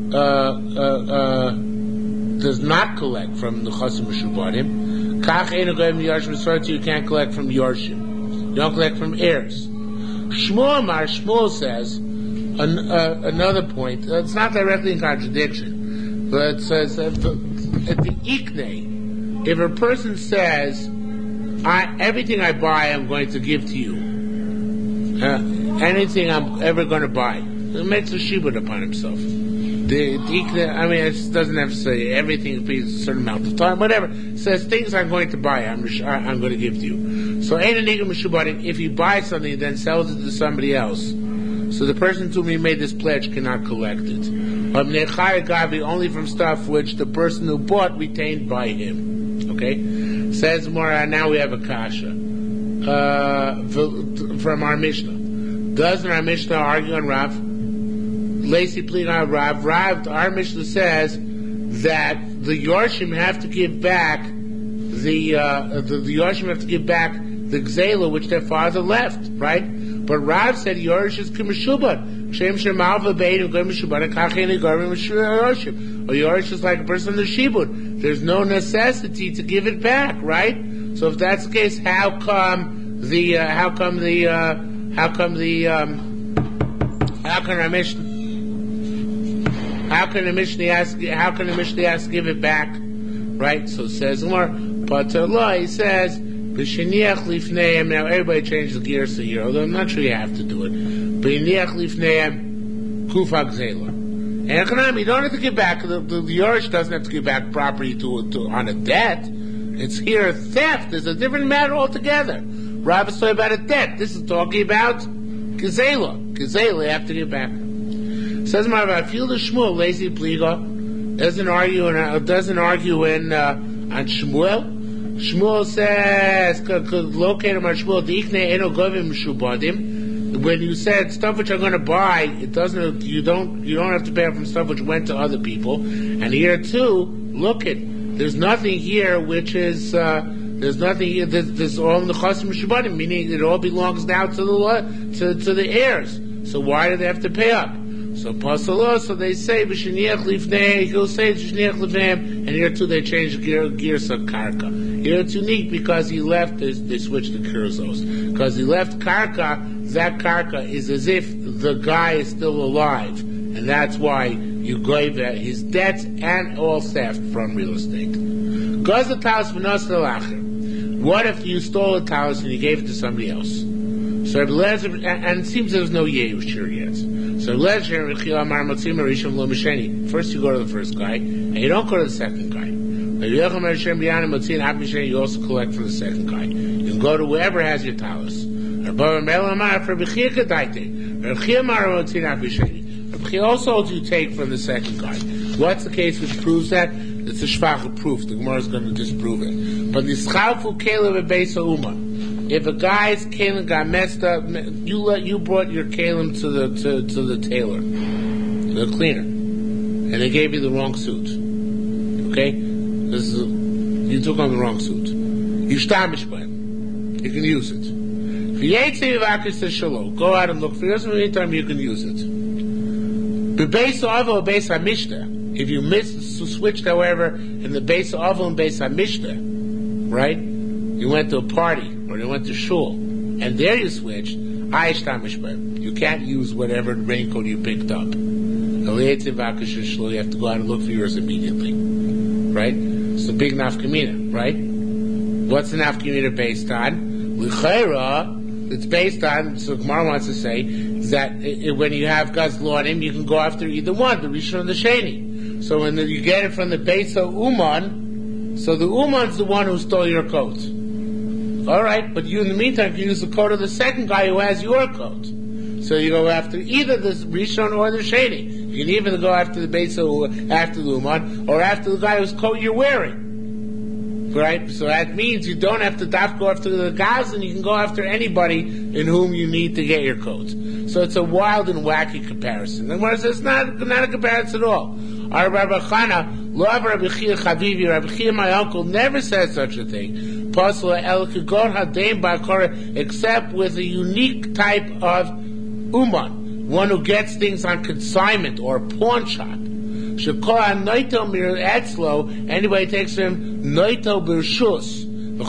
Does not collect from the Chosim Meshubadim. Kach Ein Goyim Yarshim Sorti, you can't collect from Yarshim. You don't collect from heirs. Shmuel says, another point, it's not directly in contradiction, but it says at the Ikne, if a person says, everything I buy I'm going to give to you, anything I'm ever going to buy, it makes a shibud upon himself. The Ikne, it doesn't have to say everything for a certain amount of time, whatever. It says things I'm going to buy, I'm going to give to you. So if he buys something then sells it to somebody else, so the person to whom he made this pledge cannot collect it. Only from stuff which the person who bought retained by him. Okay? Says more, now we have a kasha. From our Mishnah. Doesn't our Mishnah argue on Rav? Lacy pleading on Rav. Our Mishnah says that the Yorshim have to give back the Yorshim have to give back the Gzela which their father left, right? But Rav said Yorish is Kimeshubad. Shem Shemalva Beid and Gomeshubad and Kacheni Garvim Yorshim. Or Yorish is like a person in the Shibud. There's no necessity to give it back, right? So if that's the case, how can the Mishnah ask give it back? Right? So it says more, but Allah, he says, B'sheniach lifneim, now everybody changes the gears here, although I'm not sure you have to do it. B'sheniach lifneim, kufa gzela. And you don't have to give back, the Yorish doesn't have to give back property on a debt. It's here theft. There's a different matter altogether. Rav is talking about a debt. This is talking about gzela. Gzela, you have to give back. Says my Rav, feel the Shmuel, lazy pliga, doesn't argue on Shmuel. Shmuel says, locate him on Shmuel, when you said stuff which I'm going to buy, it doesn't. You don't have to pay from stuff which went to other people. And here too, look at. There's nothing here which is. There's nothing here. There's all in the Chosim Meshubadim, meaning it all belongs now to the heirs. So why do they have to pay up? So Pasalah, so they say B'sheniach lifnei. He'll say B'sheniach lifnei, and here too they change gears of karka. Here it's unique because he left. They switched to Kurzos because he left karka. That karka is as if the guy is still alive, and that's why you gave his debts and all theft from real estate. What if you stole a talus and you gave it to somebody else? So and it seems there's no yehushir yet. So first you go to the first guy, and you don't go to the second guy. You also collect from the second guy. You can go to whoever has your talus. Also you take from the second guy. What's the case which proves that? It's a shvach proof. The Gemara is going to disprove it. But the schalfu kelev beisa uma. If a guy's kalim got messed up, you brought your kalim to the tailor, the cleaner, and they gave you the wrong suit. Okay, you took on the wrong suit. You shtamish by him. You can use it. Go out and look for it. Meantime, you can use it. If you switched, however, in the base of and base hamishta, right? You went to a party or you went to shul, and there you switched. You can't use whatever raincoat you picked up. You have to go out and look for yours immediately, right? It's a big nafkamina, right? what's the nafkamina based on? L'chayra, it's based on, so Gemara wants to say, is that when you have gazlonim, you can go after either one, the Rishon or the Sheni. So when you get it from the base of Uman, so the Uman's the one who stole your coat. Alright, but you in the meantime can use the coat of the second guy who has your coat. So you go after either the Rishon or the Sheni. You can even go after the base of, after the Uman, or after the guy whose coat you're wearing. Right? So that means you don't have to go after the Gazlan, you can go after anybody in whom you need to get your coat. So it's a wild and wacky comparison. And what is it's not a comparison at all. Our Rabbi Chana, love Rabbi Chia Chavivi, Rabbi Chia, my uncle, never said such a thing. Except with a unique type of uman, one who gets things on consignment or pawn shop. Anybody takes him noito b'rshus,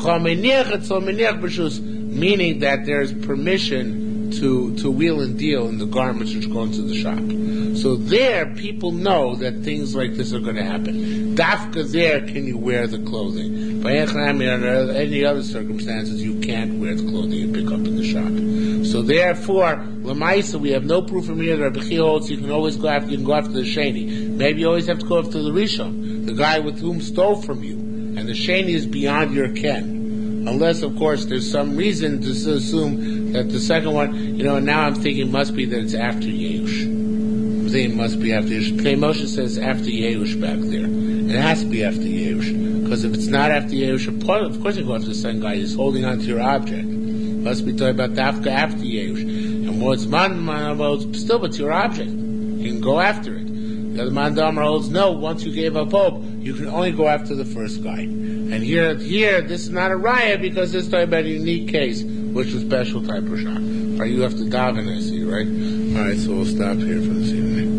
meaning that there's permission to wheel and deal in the garments which go into the shop. So there, people know that things like this are going to happen. Dafka there, can you wear the clothing? By under any other circumstances, you can't wear the clothing you pick up in the shop. So therefore, Lamaisa, we have no proof from here that Rabbi Chia holds you can always go after, you can go after the Sheni. Maybe you always have to go after the Rishon, the guy with whom stole from you. And the Sheni is beyond your ken. Unless, of course, there's some reason to assume that the second one, now I'm thinking must be that it's after Yeush. I'm thinking it must be after Yeush. Pnei Moshe says after Yeush back there. It has to be after Yeush. Because if it's not after Yeush, of course you go after the second guy who's holding on to your object. Must be talking about Dafka after Yeush. And what's man holds, still, but it's your object. You can go after it. The other man Damar holds, no, once you gave up hope, you can only go after the first guy. And here, this is not a raya because this is talking about a unique case, which is a special type of shock. Right, you have to daven, I see, right? Alright, so we'll stop here for this evening.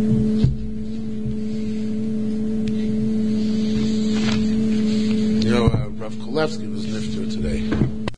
Rav Kolevsky was nifted.